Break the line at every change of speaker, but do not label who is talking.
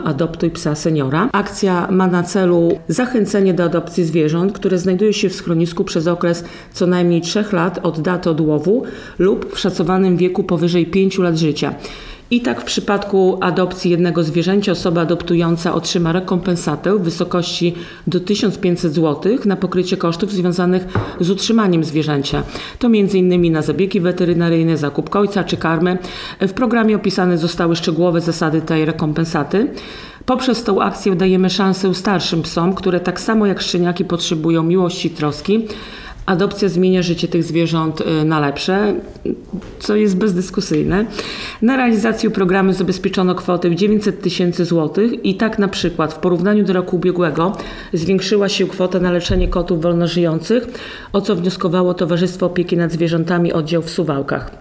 Adoptuj psa seniora. Akcja ma na celu zachęcenie do adopcji zwierząt, które znajduje się w schronisku przez okres co najmniej 3 lat od daty odłowu lub w szacowanym wieku powyżej 5 lat życia. I tak w przypadku adopcji jednego zwierzęcia osoba adoptująca otrzyma rekompensatę w wysokości do 1500 zł na pokrycie kosztów związanych z utrzymaniem zwierzęcia. To m.in. na zabiegi weterynaryjne, zakup kojca czy karmy. W programie opisane zostały szczegółowe zasady tej rekompensaty. Poprzez tą akcję dajemy szansę starszym psom, które tak samo jak szczeniaki potrzebują miłości i troski. Adopcja zmienia życie tych zwierząt na lepsze, co jest bezdyskusyjne. Na realizację programu zabezpieczono kwotę 900 000 złotych i tak na przykład w porównaniu do roku ubiegłego zwiększyła się kwota na leczenie kotów wolnożyjących, o co wnioskowało Towarzystwo Opieki nad Zwierzętami oddział w Suwałkach.